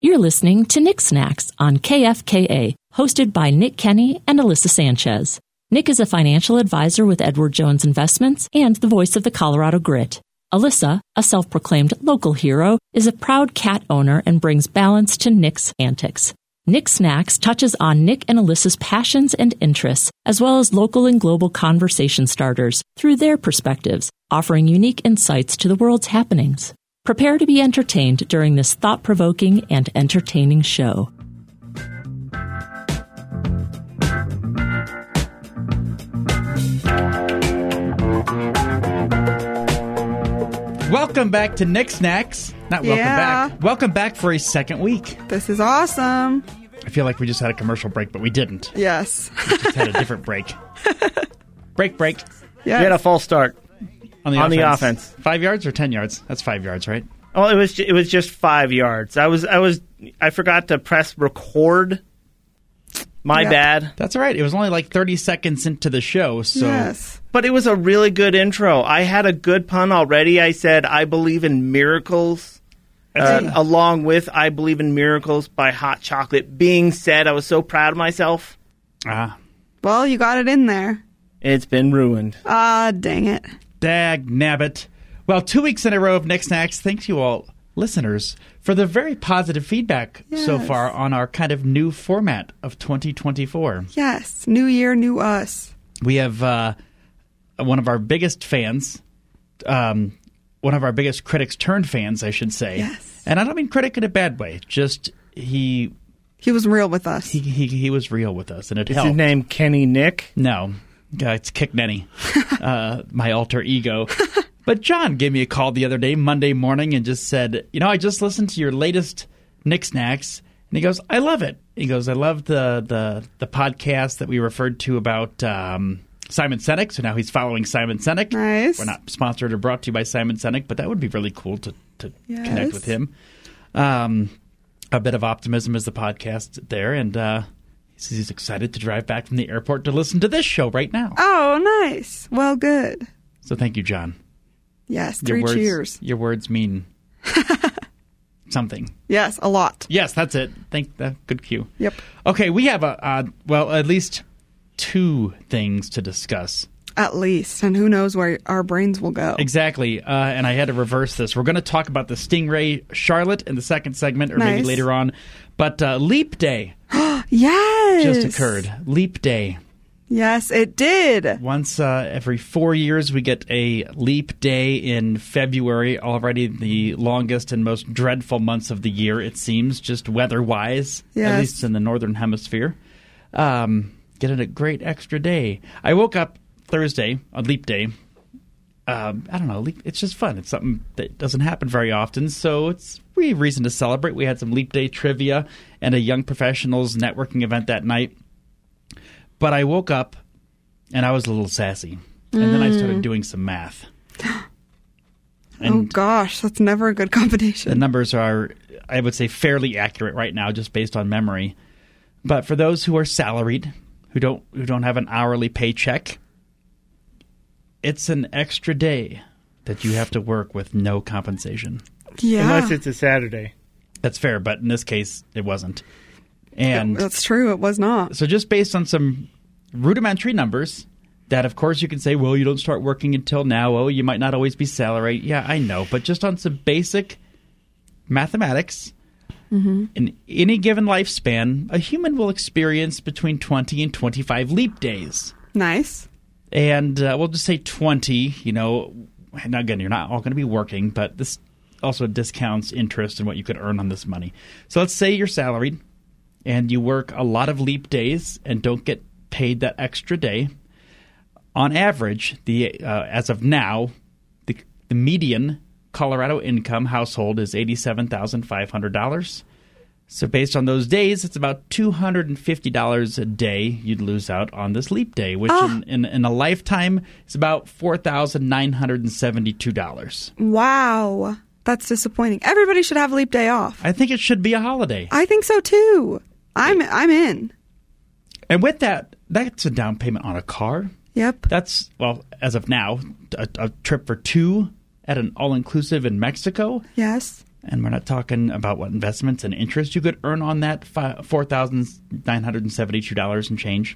You're listening to Nick Snacks on KFKA, hosted by Nick Kenny and Alyssa Sanchez. Nick is a financial advisor with Edward Jones Investments and the voice of the Colorado Grit. Alyssa, a self-proclaimed local hero, is a proud cat owner and brings balance to Nick's antics. Nick Snacks touches on Nick and Alyssa's passions and interests, as well as local and global conversation starters through their perspectives, offering unique insights to the world's happenings. Prepare to be entertained during this thought-provoking and entertaining show. Welcome back to Nick Snacks. Not welcome back. Welcome back for a second week. This is awesome. I feel like we just had a commercial break, but we didn't. Yes. We just had a different break. Break. Yes. We had a false start On the offense. 5 yards or 10 yards? That's 5 yards, right? Oh, it was just 5 yards. I forgot to press record. My bad. That's all right. It was only like 30 seconds into the show, so Yes. But it was a really good intro. I had a good pun already. I said, I believe in miracles, along with I believe in miracles by Hot Chocolate. Being said, I was so proud of myself. Well, you got it in there. It's been ruined. Dang it. dag nabbit. Well, 2 weeks in a row of Nick Snacks. Thank you all, listeners, for the very positive feedback so Yes. far on our kind of new format of 2024. Yes. New year, new us. We have one of our biggest fans, one of our biggest critics turned fans, I should say. Yes. And I don't mean critic in a bad way. Just He was real with us. he was real with us, and it Is helped. his name Kenny Nick? No, it's Kick Nenny, my alter ego. But John gave me a call the other day, Monday morning, and just said, I just listened to your latest Nick Snacks, and he goes, I love it. He goes, I love the podcast that we referred to about Simon Sinek. So now he's following Simon Sinek. Nice. We're not sponsored or brought to you by Simon Sinek, but that would be really cool to Yes. connect with him. A bit of optimism is the podcast there, and he says he's excited to drive back from the airport to listen to this show right now. Oh, nice. Well, good. So thank you, John. Yes. Your 3 words, cheers. Your words mean something. Yes, a lot. Yes, that's it. Good cue. Yep. Okay, we have at least 2 things to discuss. At least. And who knows where our brains will go. Exactly. And I had to reverse this. We're going to talk about the Stingray Charlotte in the second segment, or maybe Nice. later on. But Leap Day Yes. just occurred. Leap Day. Yes, it did. Once every 4 years, we get a leap day in February, already the longest and most dreadful months of the year, it seems, just weather-wise, Yes. at least in the northern hemisphere. Getting a great extra day. I woke up Thursday, on leap day. I don't know, it's just fun. It's something that doesn't happen very often, so it's really reason to celebrate. We had some leap day trivia and a Young Professionals networking event that night. But I woke up, and I was a little sassy. And then I started doing some math. Oh, gosh. That's never a good combination. The numbers are, I would say, fairly accurate right now, just based on memory. But for those who are salaried, who don't have an hourly paycheck, it's an extra day that you have to work with no compensation. Yeah. Unless it's a Saturday. That's fair, but in this case, it wasn't. And That's true. It was not. so just based on some rudimentary numbers that, of course, you can say, well, you don't start working until now. Oh, you might not always be salaried. Yeah, I know. But just on some basic mathematics, in any given lifespan, a human will experience between 20 and 25 leap days. Nice. And we'll just say 20, now again, you're not all going to be working, but this also discounts interest in what you could earn on this money. So let's say you're salaried and you work a lot of leap days and don't get paid that extra day. On average, as of now, the median Colorado income household is $87,500. So based on those days, it's about $250 a day you'd lose out on this leap day, which in a lifetime is about $4,972. Wow. That's disappointing. Everybody should have a leap day off. I think it should be a holiday. I think so, too. I'm in. And with that, that's a down payment on a car. Yep. That's, well, as of now, a trip for 2 at an all-inclusive in Mexico. Yes. And we're not talking about what investments and interest you could earn on that $4,972 and change.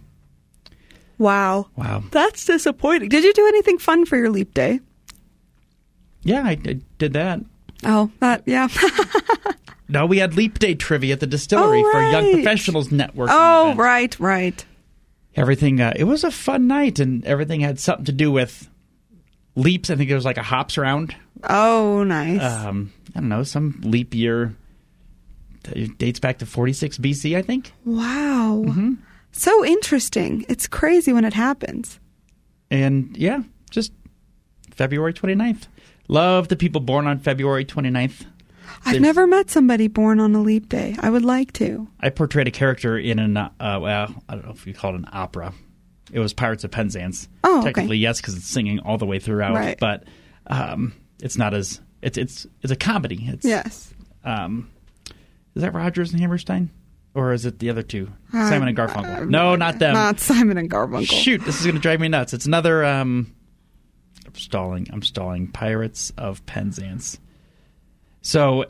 Wow. Wow. That's disappointing. Did you do anything fun for your leap day? Yeah, I did that. Oh, yeah. No, we had Leap Day trivia at the distillery for Young Professionals Network. Oh, event. Right. Everything, it was a fun night, and everything had something to do with leaps. I think there was like a hops round. Oh, nice. I don't know, some leap year. It dates back to 46 BC, I think. Wow. Mm-hmm. So interesting. It's crazy when it happens. And yeah, just February 29th. Love the people born on February 29th. I've never met somebody born on a leap day. I would like to. I portrayed a character in an, well, I don't know if you call it an opera. It was Pirates of Penzance. Oh, technically, yes, because it's singing all the way throughout. Right. But it's not as it's a comedy. It's, yes. Is that Rodgers and Hammerstein, or is it the other two? Simon and Garfunkel. No, not them. Not Simon and Garfunkel. Shoot, this is going to drive me nuts. It's another. I'm stalling. Pirates of Penzance. So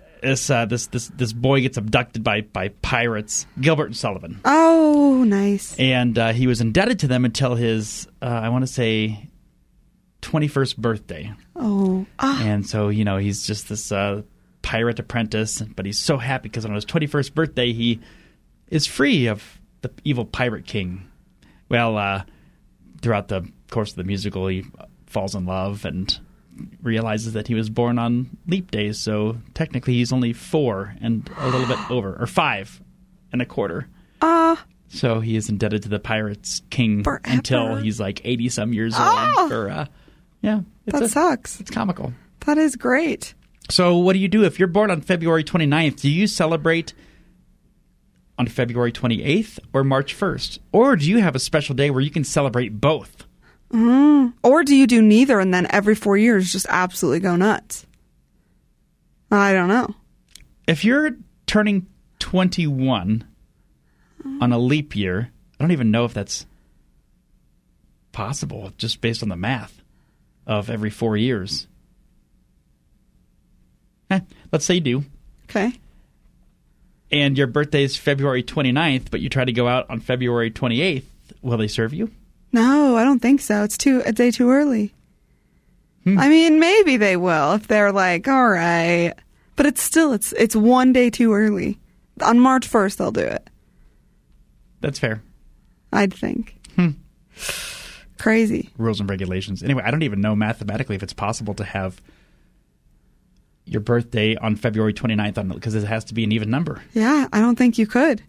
this boy gets abducted by pirates, Gilbert and Sullivan. Oh, nice. And he was indebted to them until his, I want to say, 21st birthday. Oh. And so, he's just this pirate apprentice, but he's so happy because on his 21st birthday, he is free of the evil pirate king. Well, throughout the course of the musical, he falls in love and realizes that he was born on leap days, so technically he's only 4 and a little bit over, or 5 and a quarter. So he is indebted to the pirates king forever. Until he's like 80-some years old. That sucks. It's comical. That is great. So what do you do if you're born on February 29th? Do you celebrate on February 28th or March 1st? Or do you have a special day where you can celebrate both? Or do you do neither and then every 4 years just absolutely go nuts? I don't know. If you're turning 21 on a leap year, I don't even know if that's possible just based on the math of every 4 years. Let's say you do. Okay. And your birthday is February 29th, but you try to go out on February 28th. Will they serve you? No, I don't think so. It's a day too early. I mean, maybe they will if they're like, all right. But it's 1 day too early. On March 1st, they'll do it. That's fair. I'd think. Crazy. Rules and regulations. Anyway, I don't even know mathematically if it's possible to have your birthday on February 29th because it has to be an even number. Yeah, I don't think you could.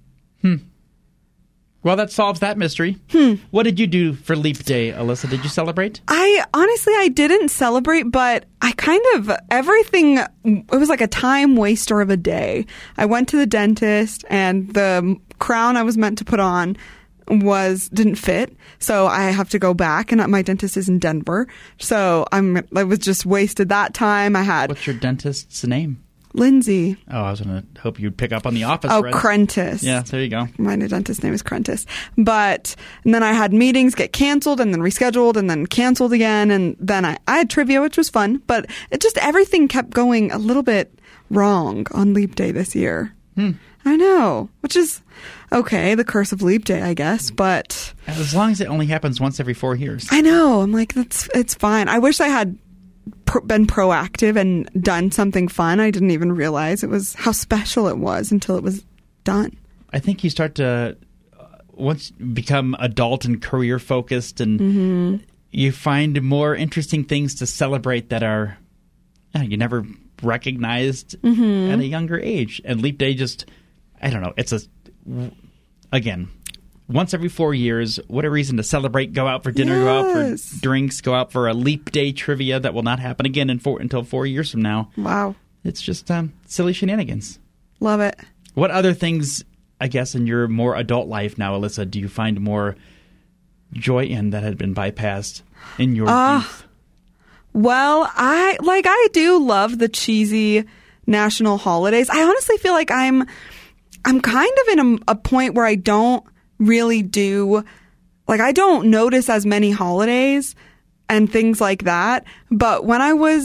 Well, that solves that mystery. What did you do for Leap Day, Alyssa? Did you celebrate? I didn't celebrate, but I kind of, everything, it was like a time waster of a day. I went to the dentist and the crown I was meant to put on didn't fit. So I have to go back, and my dentist is in Denver. So I was just wasted that time. What's your dentist's name? Lindsay. Oh, I was going to hope you'd pick up on the office. Oh, Crentis. Yeah, there you go. My new dentist's name is Crentis. And then I had meetings get canceled and then rescheduled and then canceled again. And then I had trivia, which was fun. But everything kept going a little bit wrong on Leap Day this year. I know, which is okay, the curse of Leap Day, I guess. But as long as it only happens once every 4 years. I know. I'm like, it's fine. I wish I had been proactive and done something fun. I didn't even realize how special it was until it was done. I think you start to once you become adult and career focused, and you find more interesting things to celebrate that are you never recognized at a younger age. And Leap Day just, I don't know. It's again. Once every 4 years, what a reason to celebrate, go out for dinner, go out for drinks, go out for a Leap Day trivia that will not happen again until 4 years from now. Wow. It's just silly shenanigans. Love it. What other things, I guess, in your more adult life now, Alyssa, do you find more joy in that had been bypassed in your youth? Well, I do love the cheesy national holidays. I honestly feel like I'm kind of in a point where I don't really do, I don't notice as many holidays and things like that. But when I was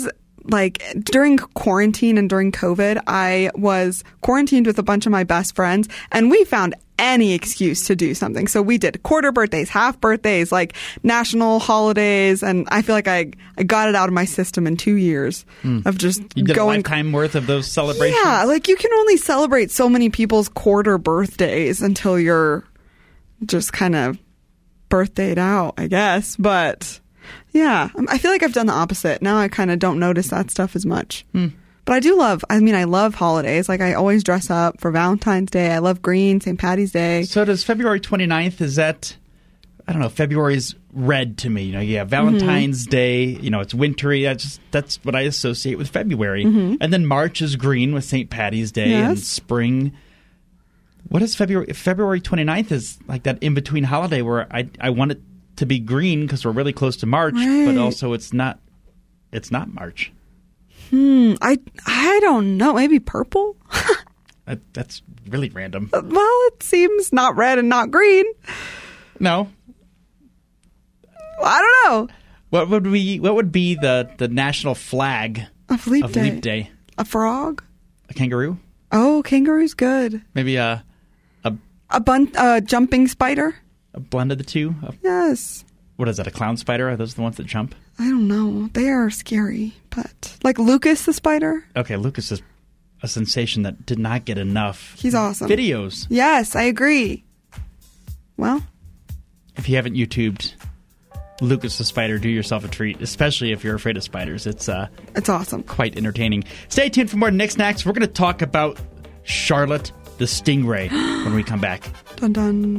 like during quarantine and during COVID, I was quarantined with a bunch of my best friends, and we found any excuse to do something. So we did quarter birthdays, half birthdays, like national holidays, and I feel like I got it out of my system in 2 years of just You did going a lifetime worth of those celebrations? Yeah, like you can only celebrate so many people's quarter birthdays until you're just kind of birthdayed out, I guess. But yeah, I feel like I've done the opposite. Now I kind of don't notice that stuff as much. But I love holidays. Like I always dress up for Valentine's Day. I love green, St. Patty's Day. So does February 29th, is that, I don't know, February's red to me. You have Valentine's Day, it's wintry. That's what I associate with February. And then March is green with St. Patty's Day and spring. What is February? February 29th is like that in-between holiday where I want it to be green because we're really close to March, but also it's not March. I don't know. Maybe purple? That's really random. Well, it seems not red and not green. No. I don't know. What would be the national flag of Leap Day? A frog? A kangaroo? Oh, kangaroo's good. Maybe a jumping spider? A blend of the two? Yes. What is that, a clown spider? Are those the ones that jump? I don't know. They are scary, but like Lucas the spider? Okay, Lucas is a sensation that did not get enough He's awesome. videos. Yes, I agree. Well, if you haven't YouTubed Lucas the spider, do yourself a treat, especially if you're afraid of spiders. It's awesome. Quite entertaining. Stay tuned for more Nick Snacks. We're going to talk about Charlotte the Stingray when we come back. Dun dun.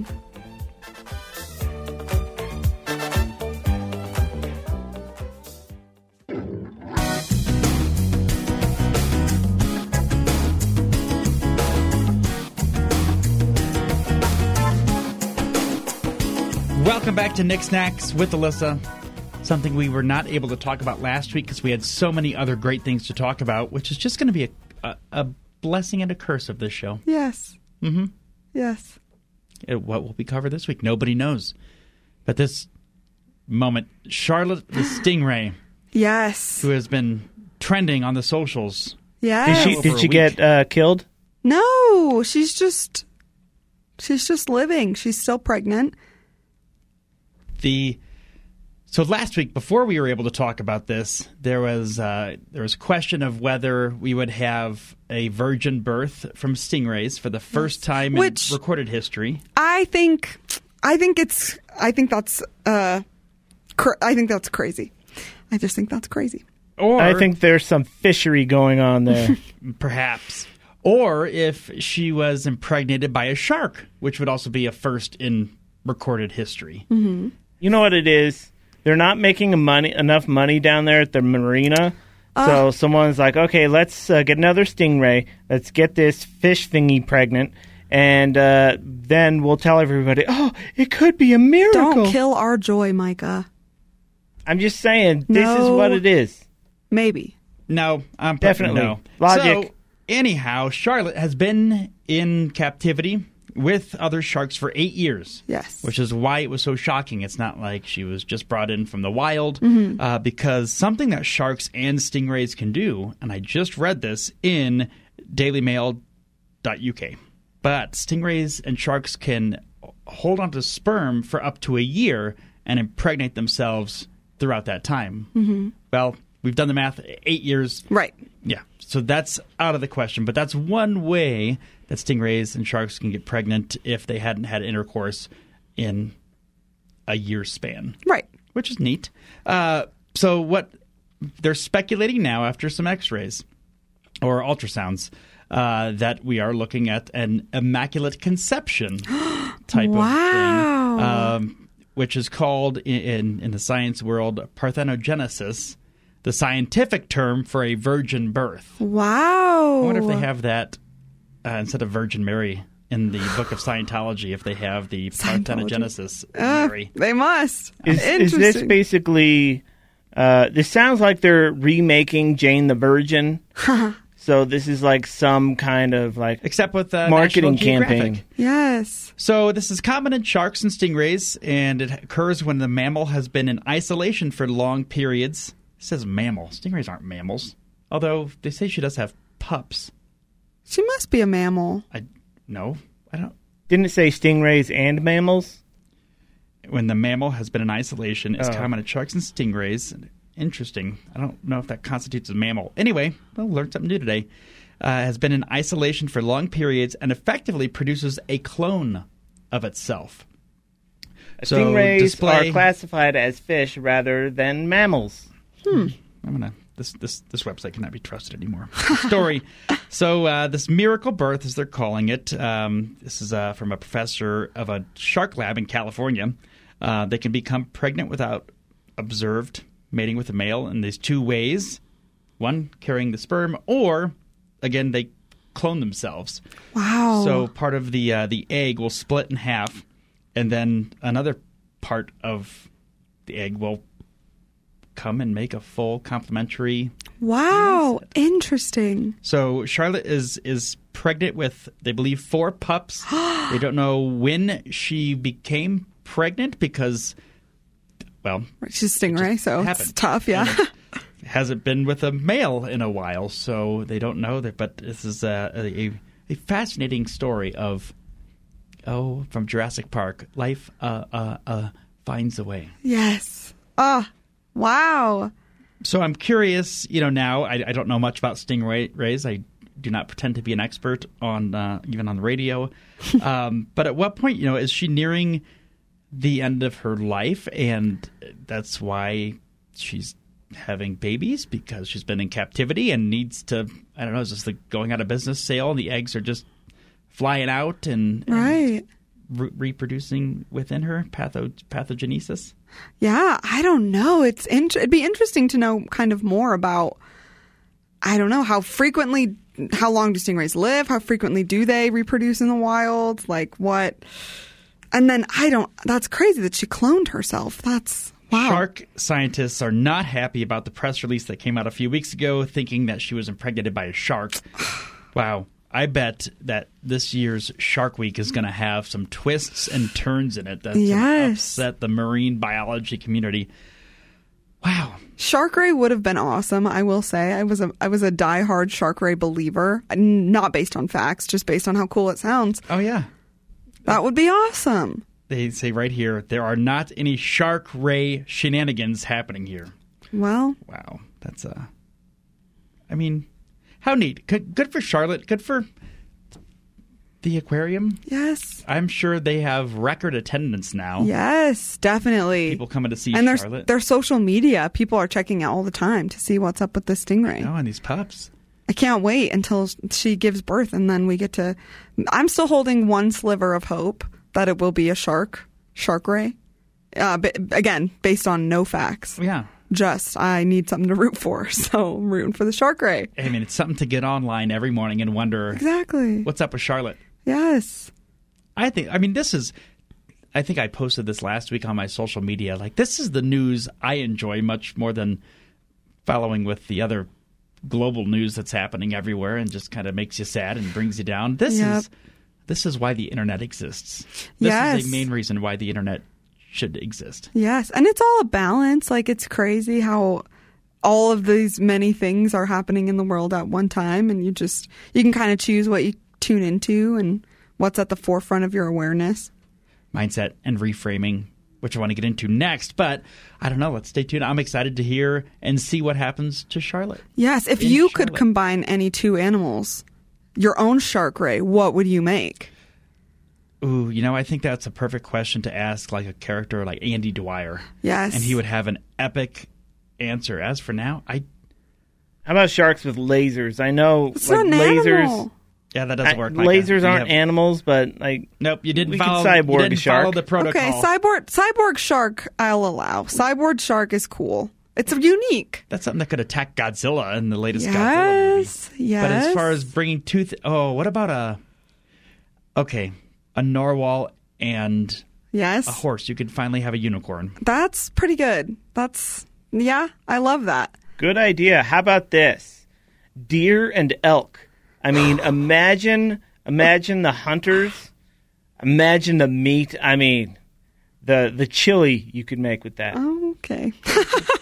Welcome back to Nick Snacks with Alyssa. Something we were not able to talk about last week because we had so many other great things to talk about, which is just going to be a blessing and a curse of this show. Yes. Mm-hmm. Yes. What will we cover this week? Nobody knows. But this moment, Charlotte the Stingray. Yes. Who has been trending on the socials. Yes. Did she get killed? No, she's just living. She's still pregnant. So last week, before we were able to talk about this, there was a question of whether we would have a virgin birth from stingrays for the first time in recorded history. I think that's crazy. I just think that's crazy. Or I think there's some fishery going on there. Perhaps. Or if she was impregnated by a shark, which would also be a first in recorded history. Mm-hmm. You know what it is? They're not making enough money down there at the marina. So someone's like, okay, let's get another stingray. Let's get this fish thingy pregnant. And then we'll tell everybody, oh, it could be a miracle. Don't kill our joy, Micah. I'm just saying, this is what it is. Maybe. No, I'm definitely no. Logic. So, anyhow, Charlotte has been in captivity with other sharks for 8 years. Yes. Which is why it was so shocking. It's not like she was just brought in from the wild, because something that sharks and stingrays can do, and I just read this in dailymail.uk, but stingrays and sharks can hold on to sperm for up to a year and impregnate themselves throughout that time. Mm-hmm. Well, we've done the math, 8 years. Right. Yeah, so that's out of the question, but that's one way that stingrays and sharks can get pregnant if they hadn't had intercourse in a year's span. Right. Which is neat. So what they're speculating now after some x-rays or ultrasounds that we are looking at an immaculate conception type of thing, which is called in the science world parthenogenesis, the scientific term for a virgin birth. Wow. I wonder if they have that instead of Virgin Mary in the Book of Scientology, if they have the parthenogenesis Mary. They must. Is this basically... this sounds like they're remaking Jane the Virgin. So this is like some kind of like... Except with marketing National campaign. Geographic. Yes. So this is common in sharks and stingrays, and it occurs when the mammal has been in isolation for long periods says mammal. Stingrays aren't mammals. Although they say she does have pups. She must be a mammal. No, I don't. Didn't it say stingrays and mammals? When the mammal has been in isolation, it's common to sharks and stingrays. Interesting. I don't know if that constitutes a mammal. Anyway, we'll learn something new today. Has been in isolation for long periods and effectively produces a clone of itself. Stingrays are classified as fish rather than mammals. This website cannot be trusted anymore. Story. So this miracle birth, as they're calling it, this is from a professor of a shark lab in California. They can become pregnant without observed mating with a male in these two ways. One, carrying the sperm, or, again, they clone themselves. Wow. So part of the egg will split in half, and then another part of the egg will come and make a full complementary. Wow, interesting. So Charlotte is pregnant with, they believe, 4 pups. They don't know when she became pregnant because, well, she's a stingray, so happened. It's tough, yeah. Hasn't been with a male in a while, so they don't know that. But this is a fascinating story of, from Jurassic Park, life finds a way. Yes. Wow. So I'm curious, now I don't know much about stingrays. I do not pretend to be an expert on even on the radio. But at what point, is she nearing the end of her life, and that's why she's having babies, because she's been in captivity and needs to, I don't know, is this like going out of business sale and the eggs are just flying out and reproducing within her, pathogenesis? Yeah, I don't know. It'd be interesting to know kind of more about, I don't know, how long do stingrays live? How frequently do they reproduce in the wild? Like what? And then that's crazy that she cloned herself. That's, wow. Shark scientists are not happy about the press release that came out a few weeks ago, thinking that she was impregnated by a shark. Wow. I bet that this year's Shark Week is going to have some twists and turns in it that's going to upset the marine biology community. Wow. Shark Ray would have been awesome, I will say. I was a diehard Shark Ray believer, not based on facts, just based on how cool it sounds. Oh, yeah. That would be awesome. They say right here, there are not any Shark Ray shenanigans happening here. Well. Wow. That's I mean, how neat. Good for Charlotte. Good for the aquarium. Yes. I'm sure they have record attendance now. Yes, definitely. People coming to see and Charlotte. And their social media, people are checking out all the time to see what's up with the stingray. Oh, and these pups. I can't wait until she gives birth, and then we get to... I'm still holding one sliver of hope that it will be a shark ray. Again, based on no facts. Yeah. Just, I need something to root for, so I'm rooting for the shark ray. I mean, it's something to get online every morning and wonder... Exactly. What's up with Charlotte? Yes. I think I posted this last week on my social media. Like, this is the news I enjoy much more than following with the other global news that's happening everywhere and just kind of makes you sad and brings you down. This is why the internet exists. This is the main reason why the internet should exist. Yes, and it's all a balance. Like, it's crazy how all of these many things are happening in the world at one time, and you can kind of choose what you tune into and what's at the forefront of your awareness. Mindset and reframing, which I want to get into next. But I don't know. Let's stay tuned. I'm excited to hear and see what happens to Charlotte. Yes. If you could combine any two animals, your own shark ray, what would you make? Ooh, I think that's a perfect question to ask like a character like Andy Dwyer. Yes. And he would have an epic answer. As for now, How about sharks with lasers? I know it's not an lasers. Animal. Yeah, that doesn't work. Lasers aren't animals, but nope, you didn't follow the protocol. Okay, cyborg shark I'll allow. Cyborg shark is cool. It's unique. That's something that could attack Godzilla in the latest Godzilla movie. Yes. But as far as bringing what about a narwhal and a horse? You could finally have a unicorn. That's pretty good. I love that. Good idea. How about this? Deer and elk. I mean, imagine the hunters. Imagine the meat. I mean, the chili you could make with that. Oh, okay.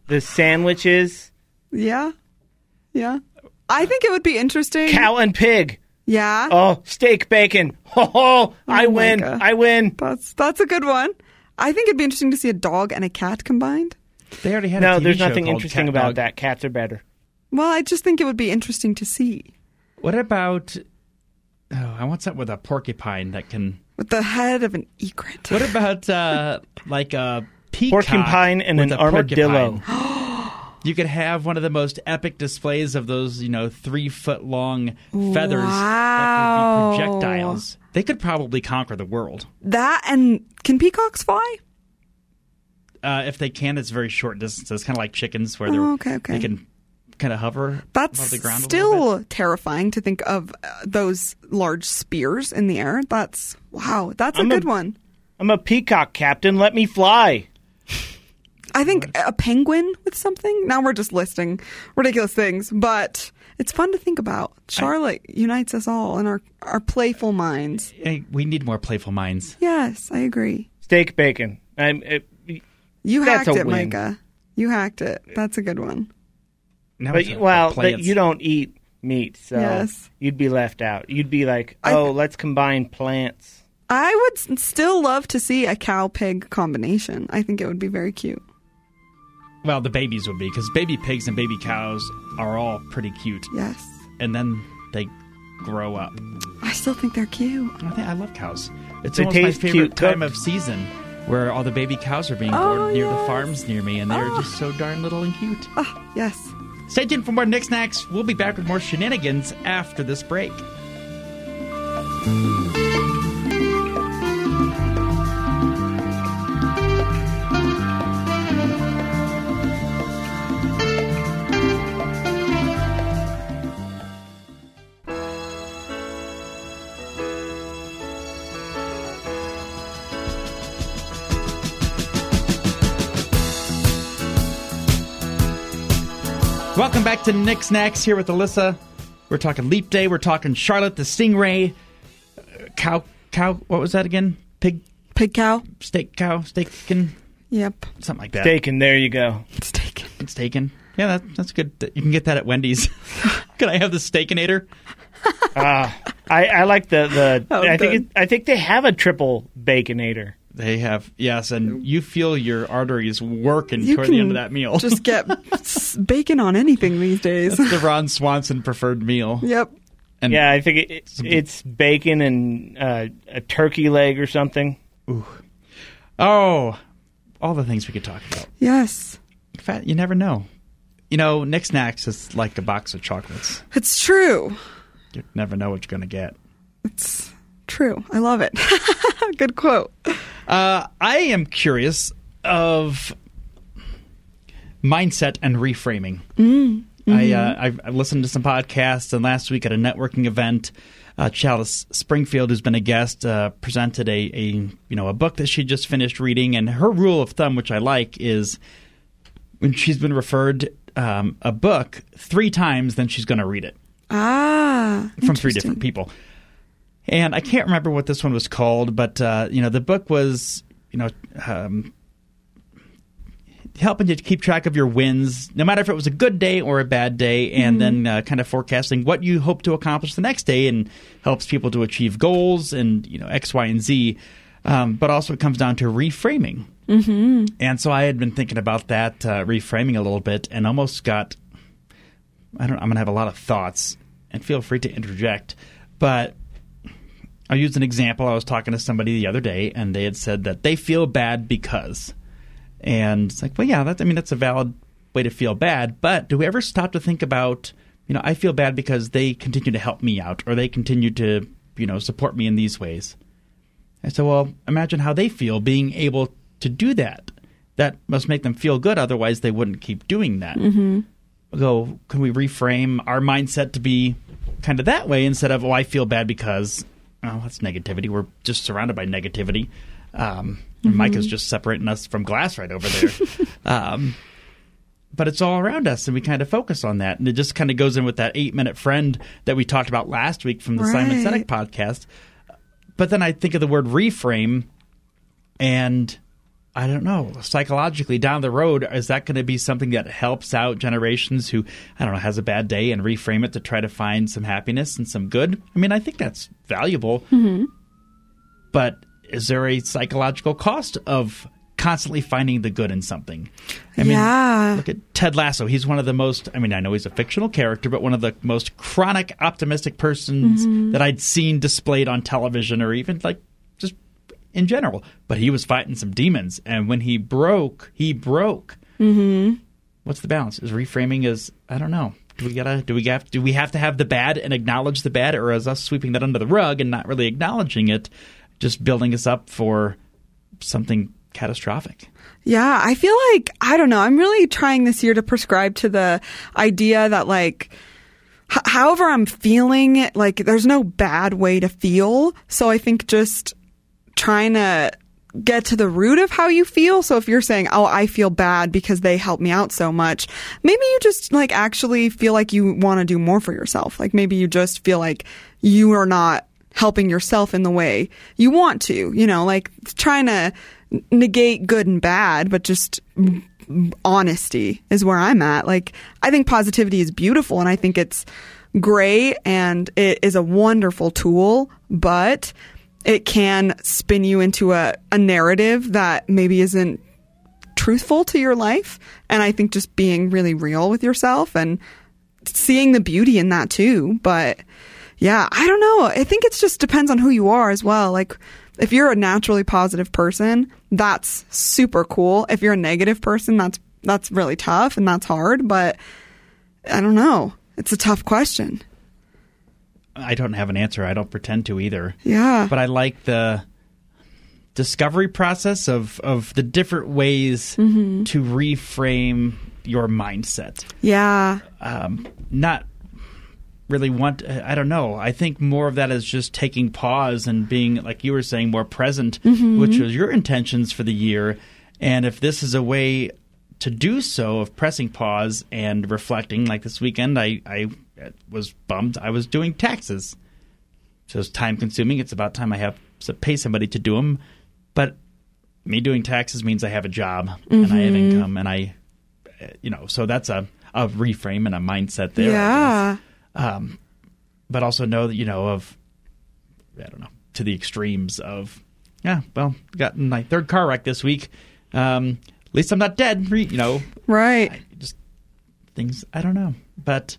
the sandwiches. Yeah. Yeah. I think it would be interesting. Cow and pig. Yeah. Oh, steak, bacon. I my win. God. I win. That's a good one. I think it'd be interesting to see a dog and a cat combined. They already had No, a TV there's show nothing called interesting Cat about Dog. that. Cats are better. Well, I just think it would be interesting to see. What about... Oh, I want something with a porcupine that can... With the head of an egret. What about like a peacock Porcupine and with an a armadillo. porcupine? You could have one of the most epic displays of those, 3-foot-long feathers Wow. that could be projectiles. They could probably conquer the world. That and can peacocks fly? If they can, it's very short distances, kind of like chickens, where Okay. they can kind of hover That's above the ground a little bit. still terrifying to think of those large spears in the air. That's a good one. I'm a peacock captain. Let me fly. I think a penguin with something. Now we're just listing ridiculous things, but it's fun to think about. Charlotte unites us all in our playful minds. Hey, we need more playful minds. Yes, I agree. Steak, bacon. You That's hacked a it, win. Micah. You hacked it. That's a good one. Now But it's a well, plants. you don't eat meat, so Yes. you'd be left out. You'd be like, let's combine plants. I would still love to see a cow-pig combination. I think it would be very cute. Well, the babies would be, because baby pigs and baby cows are all pretty cute. Yes. And then they grow up. I still think they're cute. I love cows. It's They almost my taste favorite cute time cooked. of season, where all the baby cows are being born near the farms near me, and they're just so darn little and cute. Oh, yes. Stay tuned for more Nick Snacks. We'll be back with more shenanigans after this break. Welcome back to Nick Snacks here with Alyssa. We're talking Leap Day. We're talking Charlotte the Stingray. Cow. What was that again? Pig, cow. steakin', Yep. something like that. Steak, and there you go. Steak. Steakin'. Yeah, that's good. You can get that at Wendy's. Can I have the Steakinator? I like the Oh, I think they have a triple baconator. They have, yes, and you feel your arteries working You toward the end can of that meal. Just get bacon on anything these days. That's the Ron Swanson preferred meal. Yep. And Yeah, I think it's bacon and a turkey leg or something. oh, all the things we could talk about. Yes. In fact, you never know. Nick Snacks is like a box of chocolates. It's true. You never know what you're going to get. It's true. I love it. Good quote. I am curious of mindset and reframing. I listened to some podcasts, and last week at a networking event, Chalice Springfield, who's been a guest, presented a book that she just finished reading, and her rule of thumb, which I like, is when she's been referred a book 3 times, then she's going to read it from 3 different people. And I can't remember what this one was called, but the book was helping you to keep track of your wins, no matter if it was a good day or a bad day, and then kind of forecasting what you hope to accomplish the next day, and helps people to achieve goals and X, Y, and Z. But also it comes down to reframing. Mm-hmm. And so I had been thinking about that reframing a little bit, and almost got I'm going to have a lot of thoughts, and feel free to interject, but I'll use an example. I was talking to somebody the other day, and they had said that they feel bad because. And it's like, well, yeah, that's a valid way to feel bad. But do we ever stop to think about, I feel bad because they continue to help me out, or they continue to, support me in these ways. I said, well, imagine how they feel being able to do that. That must make them feel good. Otherwise, they wouldn't keep doing that. Mm-hmm. So can we reframe our mindset to be kind of that way instead of, I feel bad because... Oh, that's negativity. We're just surrounded by negativity. Micah's just separating us from glass right over there. But it's all around us, and we kind of focus on that. And it just kind of goes in with that 8-minute friend that we talked about last week from the Simon Sinek podcast. But then I think of the word reframe, and I don't know, psychologically down the road, is that going to be something that helps out generations who, I don't know, has a bad day and reframe it to try to find some happiness and some good? I mean, I think that's valuable. But is there a psychological cost of constantly finding the good in something? I mean, look at Ted Lasso. He's one of the most, I mean, I know he's a fictional character, but one of the most chronic optimistic persons that I'd seen displayed on television or even like just in general. But he was fighting some demons, and when he broke. What's the balance? Is reframing I don't know. Do we have to have the bad and acknowledge the bad, or is us sweeping that under the rug and not really acknowledging it just building us up for something catastrophic? Yeah, I feel like, I don't know, I'm really trying this year to prescribe to the idea that like however I'm feeling, like there's no bad way to feel. So I think just trying to get to the root of how you feel. So if you're saying, oh, I feel bad because they helped me out so much, maybe you just like actually feel like you want to do more for yourself. Like maybe you just feel like you are not helping yourself in the way you want to, you know, like trying to negate good and bad, but just honesty is where I'm at. Like, I think positivity is beautiful and I think it's great and it is a wonderful tool, but it can spin you into a narrative that maybe isn't truthful to your life. And I think just being really real with yourself and seeing the beauty in that too. But yeah, I don't know. I think it just depends on who you are as well. Like, if you're a naturally positive person, that's super cool. If you're a negative person, that's really tough and that's hard. But I don't know. It's a tough question. I don't have an answer. I don't pretend to either. Yeah. But I like the discovery process of the different ways to reframe your mindset. Yeah. Not really I don't know. I think more of that is just taking pause and being, like you were saying, more present, which was your intentions for the year. And if this is a way to do so, of pressing pause and reflecting, like this weekend, I was bummed. I was doing taxes. So it's time consuming. It's about time I have to pay somebody to do them. But me doing taxes means I have a job and I have income and I, so that's a reframe and a mindset there. Yeah. But also know that, to the extremes of, got in my third car wreck this week. At least I'm not dead, Right. Just things, I don't know. But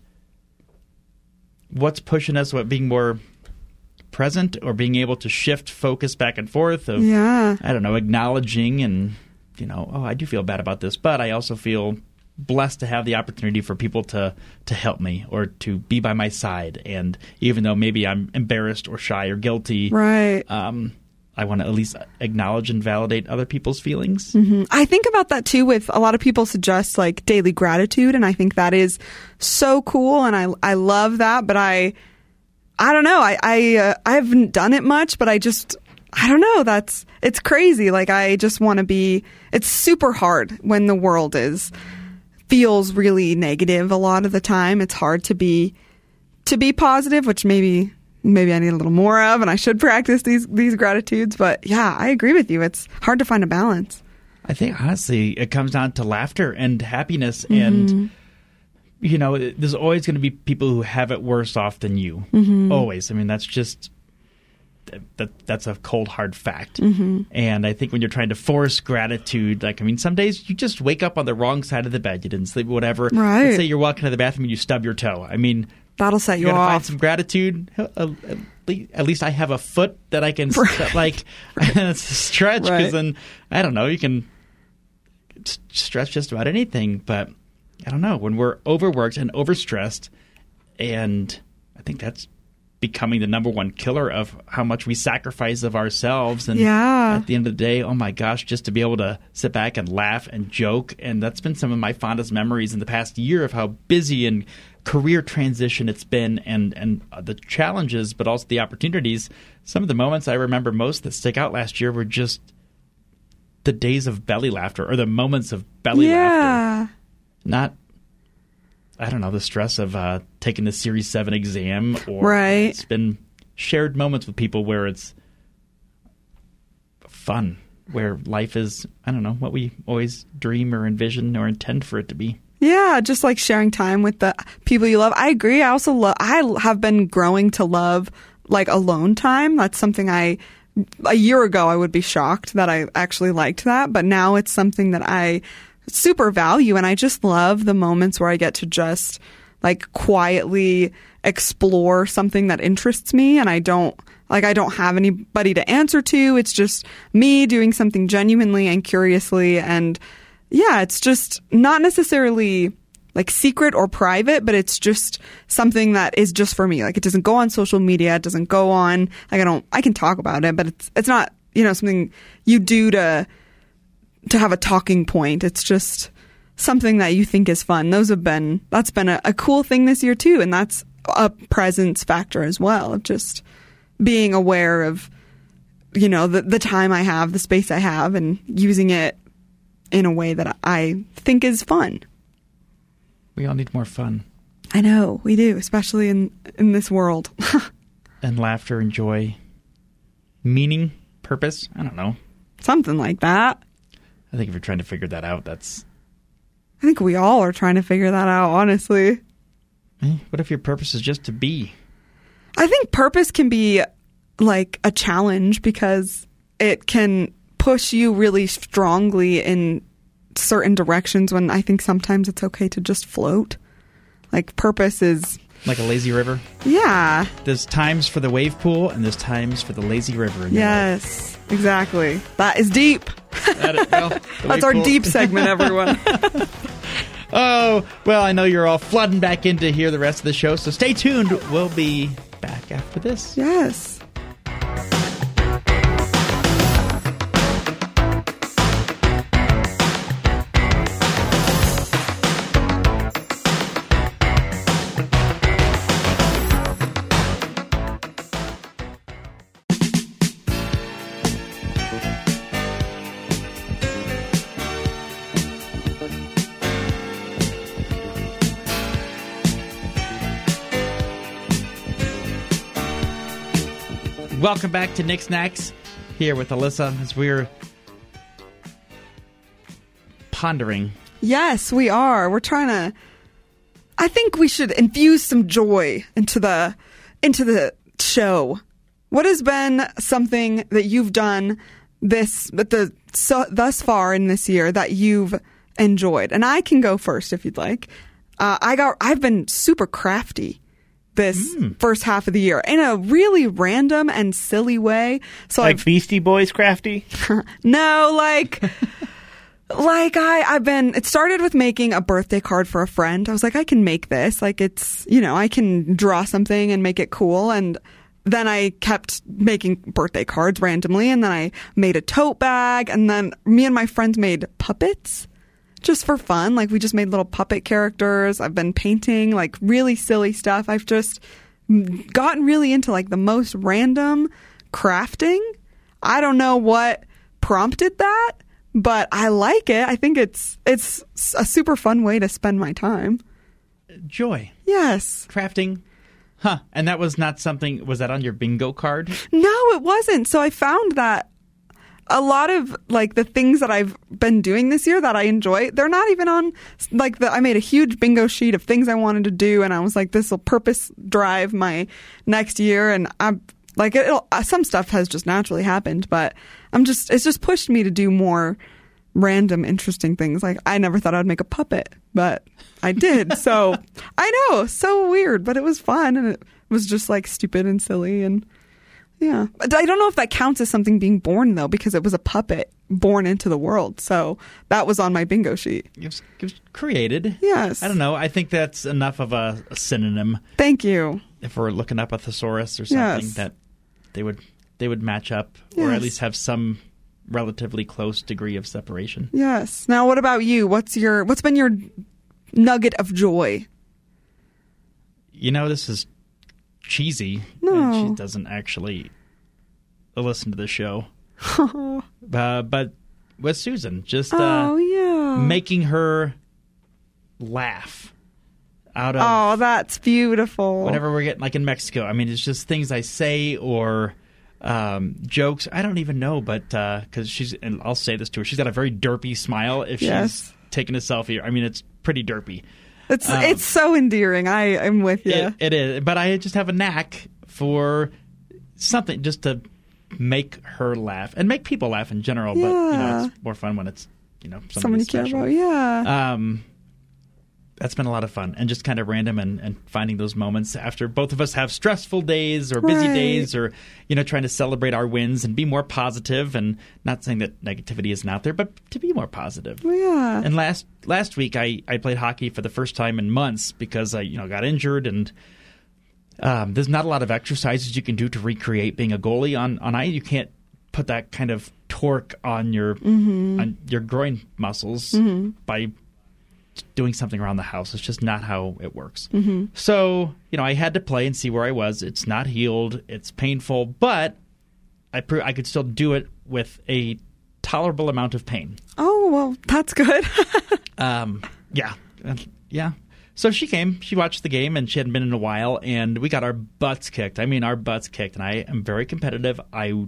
what's pushing us, being more present or being able to shift focus back and forth of, acknowledging and, I do feel bad about this, but I also feel blessed to have the opportunity for people to help me or to be by my side. And even though maybe I'm embarrassed or shy or guilty, right. I want to at least acknowledge and validate other people's feelings. I think about that too. With a lot of people suggest like daily gratitude, and I think that is so cool, and I love that. But I don't know. I haven't done it much, but I don't know. It's crazy. Like I just want to be. It's super hard when the world feels really negative a lot of the time. It's hard to be positive, which maybe I need a little more of, and I should practice these gratitudes. But yeah, I agree with you. It's hard to find a balance. I think honestly, it comes down to laughter and happiness, and there's always going to be people who have it worse off than you. Always. I mean, that's just that's a cold hard fact. And I think when you're trying to force gratitude, some days you just wake up on the wrong side of the bed. You didn't sleep, whatever. Right. Let's say you're walking to the bathroom and you stub your toe. I mean, that'll set you gotta off. Find some gratitude. At least I have a foot that I can it's a stretch, because then I don't know, you can stretch just about anything. But I don't know, when we're overworked and overstressed, and I think that's becoming the number one killer of how much we sacrifice of ourselves. And at the end of the day, oh my gosh, just to be able to sit back and laugh and joke. And that's been some of my fondest memories in the past year of how busy and career transition it's been, and the challenges, but also the opportunities. Some of the moments I remember most that stick out last year were just the days of belly laughter, or the moments of belly laughter. Not, I don't know, the stress of taking the Series 7 exam, or it's been shared moments with people where it's fun. where life is, I don't know, what we always dream or envision or intend for it to be. Yeah, just like sharing time with the people you love. I agree. I also I have been growing to love like alone time. That's something a year ago I would be shocked that I actually liked that, but now it's something that I super value, and I just love the moments where I get to just like quietly explore something that interests me, and I don't have anybody to answer to. It's just me doing something genuinely and curiously, and yeah, it's just not necessarily like secret or private, but it's just something that is just for me. Like, it doesn't go on social media. It doesn't go on, like, I can talk about it, but it's not, something you do to have a talking point. It's just something that you think is fun. That's been a cool thing this year too. And that's a presence factor as well, of just being aware of, the time I have, the space I have, and using it in a way that I think is fun. We all need more fun. I know, we do, especially in this world. And laughter and joy. Meaning, purpose, I don't know. Something like that. I think if you're trying to figure that out, I think we all are trying to figure that out, honestly. What if your purpose is just to be? I think purpose can be like a challenge because it can push you really strongly in certain directions, when I think sometimes it's okay to just float. Like, purpose is like a lazy river? Yeah. There's times for the wave pool, and there's times for the lazy river. Yes, exactly. That is deep. That's our deep segment, everyone. Oh, well, I know you're all flooding back in to hear the rest of the show, so stay tuned. We'll be back after this. Yes. Welcome back to Nick Snacks, here with Alyssa, as we're pondering. Yes, we are. We're trying to... I think we should infuse some joy into the show. What has been something that you've done thus far in this year that you've enjoyed? And I can go first if you'd like. I've been super crafty this first half of the year in a really random and silly way. So like Beastie Boys crafty? No, it started with making a birthday card for a friend. I was like, I can make this. Like, it's, I can draw something and make it cool. And then I kept making birthday cards randomly. And then I made a tote bag. And then me and my friends made puppets just for fun. Like, we just made little puppet characters. I've been painting like really silly stuff. I've just gotten really into like the most random crafting. I don't know what prompted that, but I like it. I think it's a super fun way to spend my time. Joy. Yes. Crafting. Huh. And that was not something, was that on your bingo card? No, it wasn't. So I found that a lot of like the things that I've been doing this year that I enjoy, they're not even on like I made a huge bingo sheet of things I wanted to do, and I was like, this will purpose drive my next year. And I'm like, some stuff has just naturally happened, but it's just pushed me to do more random, interesting things. Like, I never thought I'd make a puppet, but I did. So I know, so weird, but it was fun, and it was just like stupid and silly. And yeah, I don't know if that counts as something being born though, because it was a puppet born into the world. So that was on my bingo sheet. It was created. Yes. I don't know. I think that's enough of a synonym. Thank you. If we're looking up a thesaurus or something, that they would match up, or at least have some relatively close degree of separation. Yes. Now, what about you? What's been your nugget of joy? This is cheesy. No. And she doesn't actually listen to the show. But with Susan, just making her laugh out of... Oh, that's beautiful. Whenever we're getting, like in Mexico, I mean, it's just things I say or jokes. I don't even know, but because and I'll say this to her, she's got a very derpy smile if she's taking a selfie. I mean, it's pretty derpy. It's so endearing. I'm with you. It is, but I just have a knack for something just to make her laugh and make people laugh in general. But it's more fun when it's somebody care about. Yeah. That's been a lot of fun, and just kind of random and finding those moments after both of us have stressful days or busy days, or trying to celebrate our wins and be more positive. And not saying that negativity isn't out there, but to be more positive. Yeah. And last week I played hockey for the first time in months because I got injured, and there's not a lot of exercises you can do to recreate being a goalie on ice. You can't put that kind of torque on your groin muscles by doing something around the house. It's just not how it works. So, I had to play and see where I was. It's not healed. It's painful, but I could still do it with a tolerable amount of pain. Oh, well, that's good. Yeah. So she came, she watched the game, and she hadn't been in a while, and we got our butts kicked. I mean, our butts kicked, and I am very competitive. I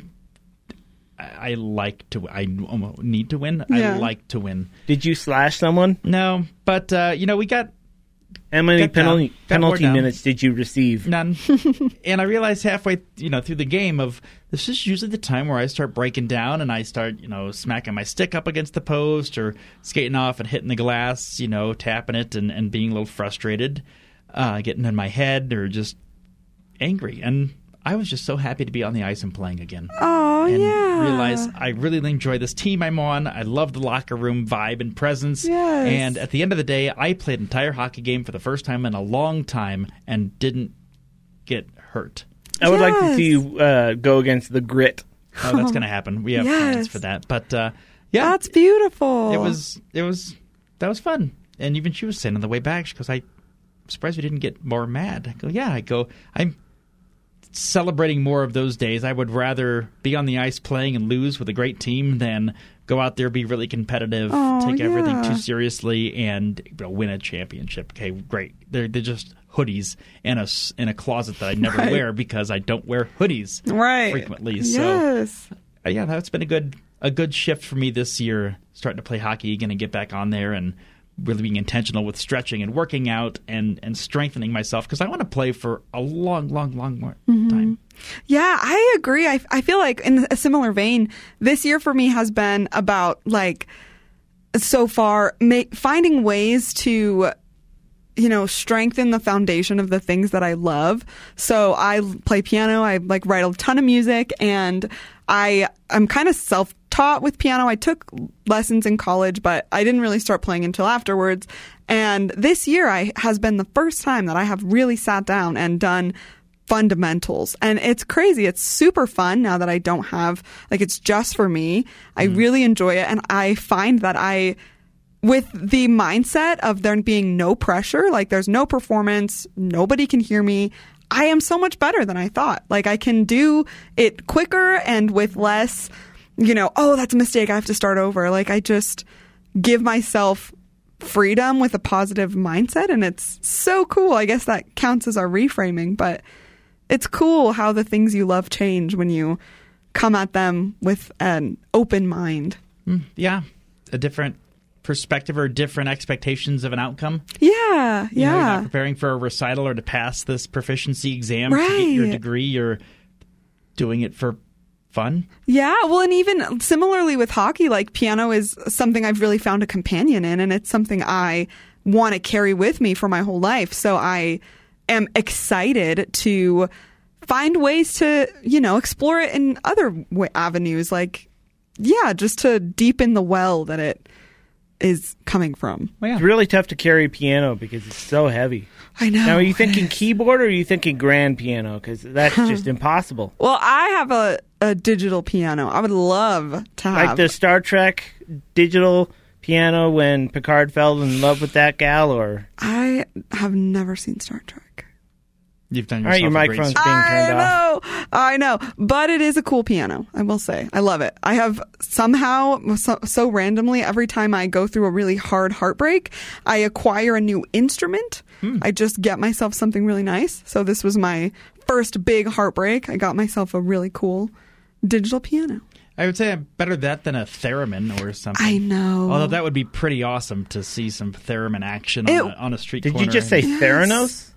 like to. I need to win. Yeah. I like to win. Did you slash someone? No, but we got. How many penalty minutes did you receive? None. And I realized halfway, through the game this is usually the time where I start breaking down and I start, smacking my stick up against the post or skating off and hitting the glass, tapping it and being a little frustrated, getting in my head or just angry. And I was just so happy to be on the ice and playing again. Oh, and yeah. Realize I really enjoy this team I'm on. I love the locker room vibe and presence. Yes. And at the end of the day, I played an entire hockey game for the first time in a long time and didn't get hurt. I would like to see you go against the Grit. Oh, that's going to happen. We have plans for that. But that's beautiful. That was fun. And even she was saying on the way back, she goes, I'm surprised we didn't get more mad. I go, I'm celebrating more of those days. I would rather be on the ice playing and lose with a great team than go out there, be really competitive, take everything too seriously, and win a championship. Okay, great. They're just hoodies in a closet that I never wear because I don't wear hoodies frequently. Yes. So that's been a good shift for me this year. Starting to play hockey, going to get back on there and really being intentional with stretching and working out and strengthening myself because I want to play for a long more time. Yeah, I agree. I feel like in a similar vein, this year for me has been about so far finding ways to strengthen the foundation of the things that I love. So I play piano. I write a ton of music, and I'm kind of self-taught with piano. I took lessons in college, but I didn't really start playing until afterwards. And this year has been the first time that I have really sat down and done fundamentals. And it's crazy. It's super fun now that I don't have, it's just for me. I really enjoy it. And I find that with the mindset of there being no pressure, there's no performance, nobody can hear me, I am so much better than I thought. I can do it quicker and with less, that's a mistake, I have to start over. I just give myself freedom with a positive mindset, and it's so cool. I guess that counts as our reframing, but it's cool how the things you love change when you come at them with an open mind. Yeah, a different perspective or different expectations of an outcome. Yeah. You're not preparing for a recital or to pass this proficiency exam to get your degree. You're doing it for fun. Yeah, well, and even similarly with hockey, piano is something I've really found a companion in, and it's something I want to carry with me for my whole life. So I am excited to find ways to, explore it in other avenues, just to deepen the well that it is coming from. Well, it's really tough to carry a piano because it's so heavy. I know. Now, are you thinking keyboard or are you thinking grand piano? Because that's just impossible. Well, I have a digital piano. I would love to have. Like the Star Trek digital piano when Picard fell in love with that gal, or? I have never seen Star Trek. You've done yourself your microphone's being turned off. I know. But it is a cool piano, I will say. I love it. I have somehow, so randomly, every time I go through a really hard heartbreak, I acquire a new instrument. I just get myself something really nice. So this was my first big heartbreak, I got myself a really cool digital piano. I would say I'm better that than a theremin or something. I know. Although that would be pretty awesome to see some theremin action on a street corner. Did you just say Theranos?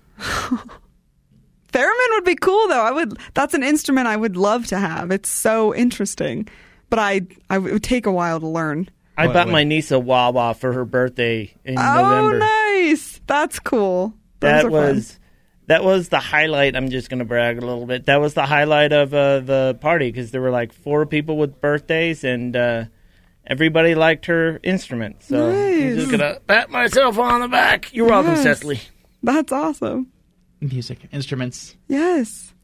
Theremin would be cool, though. That's an instrument I would love to have. It's so interesting. But it would take a while to learn. I bought my niece a wah-wah for her birthday in November. Oh, nice. That's cool. That was the highlight. I'm just going to brag a little bit. That was the highlight of the party because there were like 4 people with birthdays, and everybody liked her instrument. So I'm just going to pat myself on the back. You're welcome, Cecily. That's awesome. Music, instruments. Yes.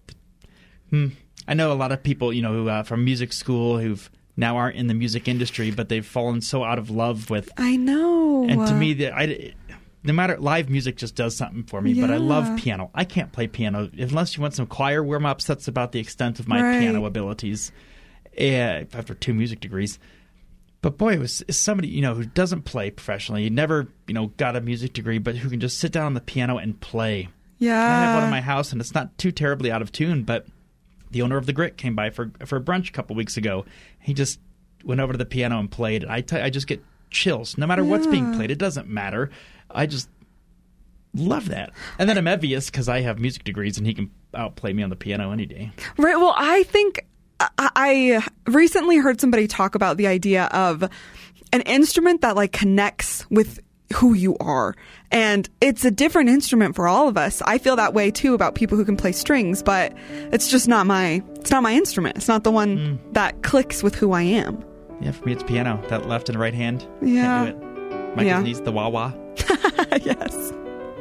I know a lot of people, who from music school who've now aren't in the music industry, but they've fallen so out of love with. I know. And to me, no matter, live music just does something for me. But I love piano. I can't play piano unless you want some choir warm-ups. That's about the extent of my piano abilities. After 2 music degrees. But boy, it was somebody who doesn't play professionally. He never got a music degree, but who can just sit down on the piano and play. Yeah. I have one in my house, and it's not too terribly out of tune, but the owner of the Grit came by for brunch a couple weeks ago. He just went over to the piano and played. I just get chills. No matter what's being played, it doesn't matter. I just love that. And then I'm envious because I have music degrees, and he can outplay me on the piano any day. Right. Well, I think I recently heard somebody talk about the idea of an instrument that like connects with who you are. And it's a different instrument for all of us. I feel that way too about people who can play strings, but it's just not my instrument. It's not the one that clicks with who I am. Yeah, for me it's piano. That left and right hand. Yeah. Can't do it. Micah needs the wah-wah. Yes.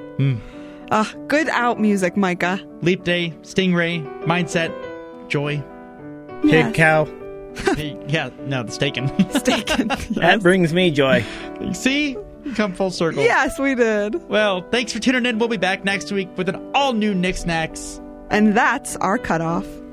Good out music, Micah. Leap Day, Stingray, Mindset, Joy. Pig cow. Yeah, no, the Staken. Staken. Yes. That brings me joy. See? Come full circle. Yes, we did. Well, thanks for tuning in. We'll be back next week with an all-new Nick Snacks. And that's our cutoff.